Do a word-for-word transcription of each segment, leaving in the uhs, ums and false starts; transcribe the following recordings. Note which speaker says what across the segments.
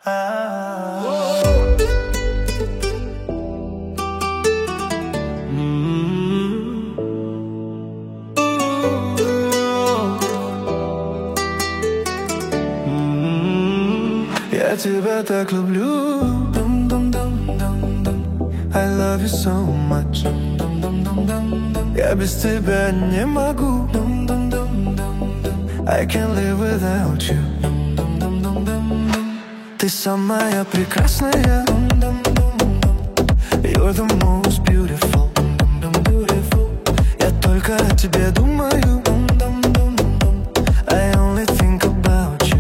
Speaker 1: Я тебя так люблю. I love you so much. Я без тебя не могу. I can't live without you. Ты самая прекрасная. You're the most beautiful. Я только о тебе думаю. I only think about you.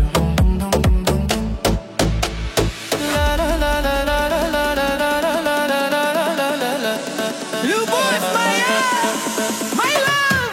Speaker 1: Любовь моя, my love.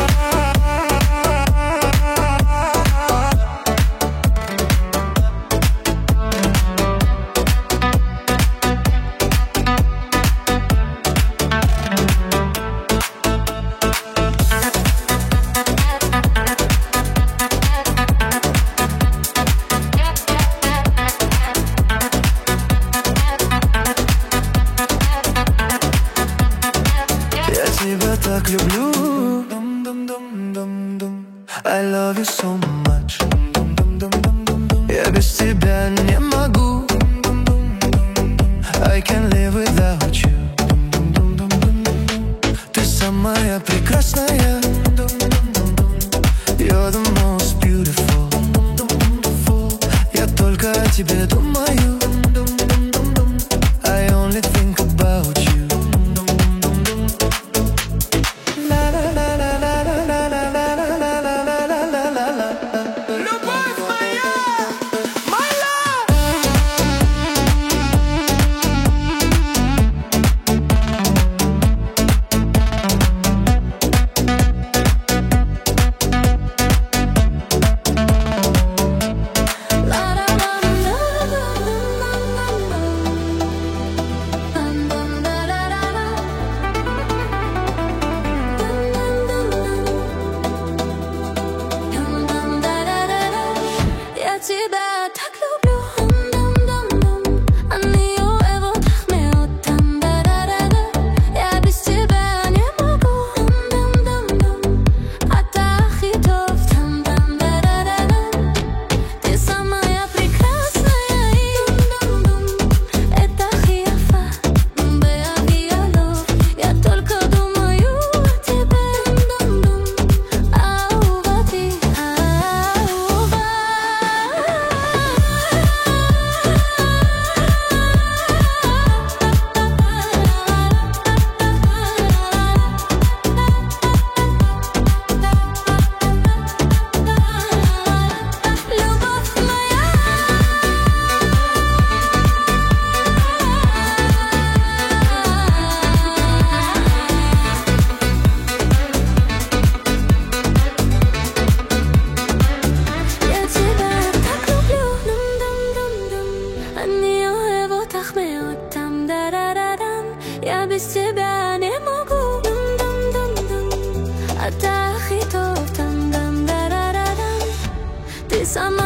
Speaker 1: Я тебя так люблю. I love you so much. Я без тебя не могу. I can't live without you. Ты самая прекрасная. You're the most beautiful. Я только о тебе думаю. I only think about you.
Speaker 2: Я тебя так люблю. אני אוהב אותך מאוד. Я без тебя не могу. אתה הכי טוב. Ты самая прекрасная. Это הכי יפה. באבי הלב. Я только думаю о тебе. אהובתי, אהובה. любовь моя. Я тебя так люблю. אני אוהב אותך מאוד. Я без тебя не могу. אתה הכי טוב. Ты сама